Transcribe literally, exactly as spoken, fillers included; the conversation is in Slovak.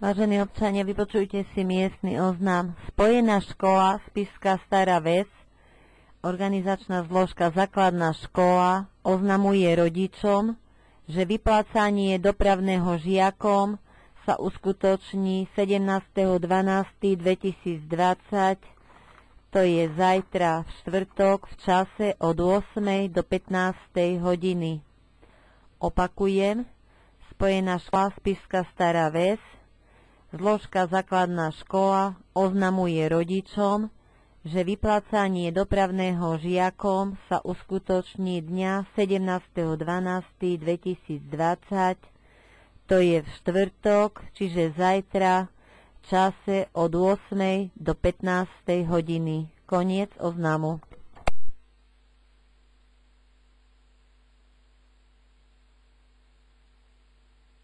Vážení občania, vypočujte si miestny oznam. Spojená škola Spišská Stará Ves, organizačná zložka Základná škola, oznamuje rodičom, že vyplácanie dopravného žiakom sa uskutoční sedemnásteho decembra dvetisícdvadsať, to je zajtra v štvrtok v čase od ôsmej do pätnástej hodiny. Opakujem, Spojená škola Spišská Stará Ves, zložka Základná škola oznamuje rodičom, že vyplácanie dopravného žiakom sa uskutoční dňa sedemnásteho decembra dvetisícdvadsať, to je v štvrtok, čiže zajtra v čase od ôsmej do pätnástej hodiny. Koniec oznamu.